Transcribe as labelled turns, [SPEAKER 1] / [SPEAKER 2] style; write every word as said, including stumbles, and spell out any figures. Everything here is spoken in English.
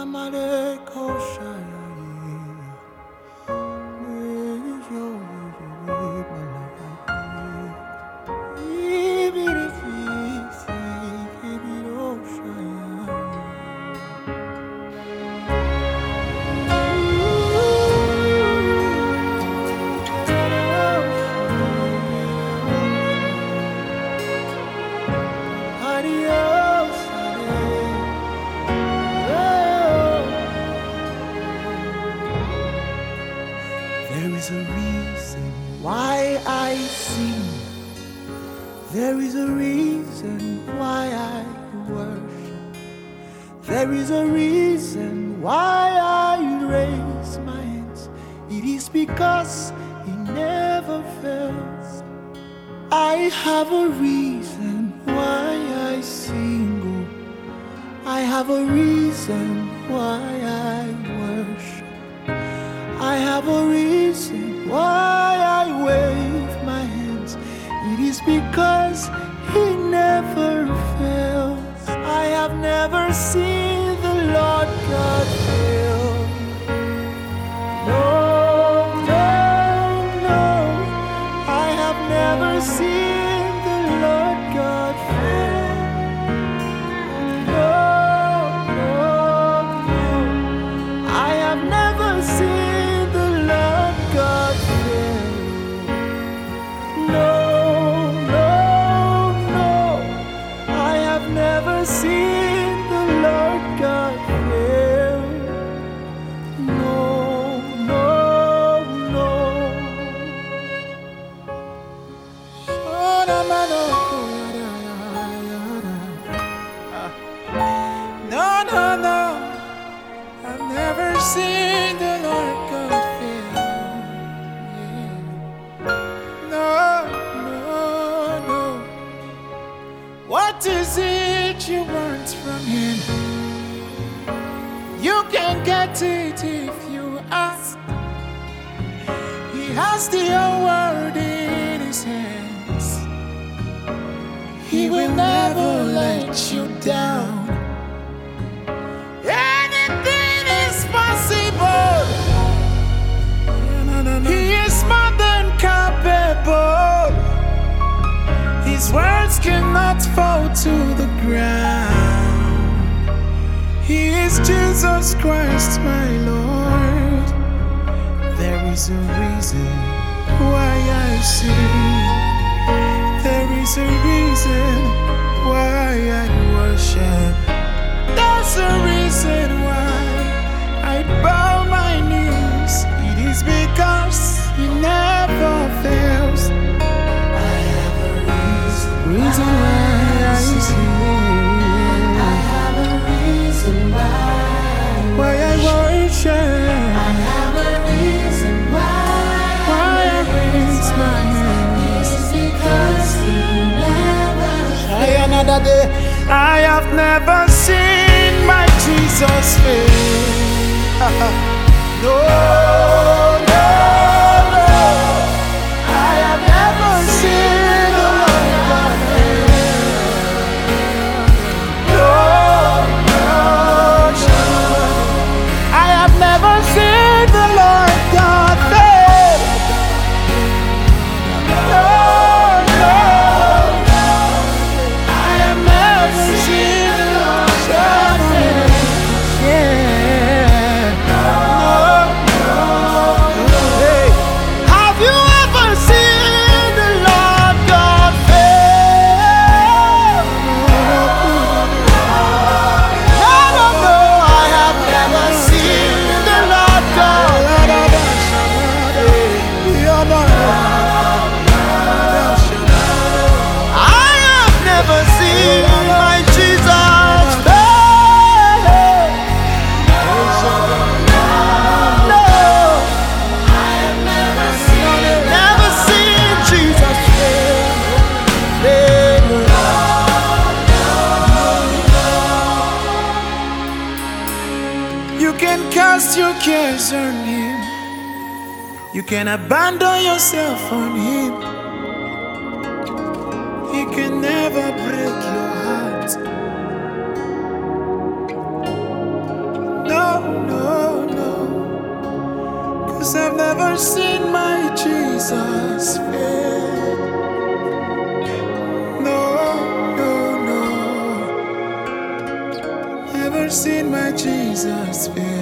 [SPEAKER 1] There is a reason why I sing. There is a reason why I worship. There is a reason why I raise my hands. It is because He never fails. I have a reason why I sing. Oh, I have a reason why I worship. I have a reason why I wave my hands. It is because He never fails. I have never seen the Lord God fail. No, no, no. I have never seen the Lord God fail. No, no, no. I have never seen the Lord God fail. No, no, no. I have never seen the Lord God fail. No, no, no. No, no, no. I've never seen the Lord God fail. Yeah. No, no, no. What is it you want from Him? You can get it if you ask. He has the whole world in His hands. He will never let you down. Anything is possible. He is more than capable. His words cannot fall to the ground. He is Jesus Christ, my Lord. There is a reason why I sing. There is a reason why I worship. There's a reason why I bow my knees. It is because He never fails. I have a reason, reason why I sing. I have a reason why, why I worship. I have a reason why, why I raise my hands. It's because He never fails. Another day, I have never seen my Jesus fail. No, no, no. I have never seen the Lord God fail. No, no, no. I have never seen the Lord God fail. No, no, no. I have never seen the Lord God fail. Yeah. No, no, no. Hey. Have you ever seen the Lord God fail? No, no, no. I have never seen the Lord God I have never seen my Jesus fail. No, I have never seen, never seen Jesus fail. You can cast your cares on Him. You can abandon yourself on Him. He can never break your heart. No, Never seen my Jesus fail. No, no, no. Never seen my Jesus fail.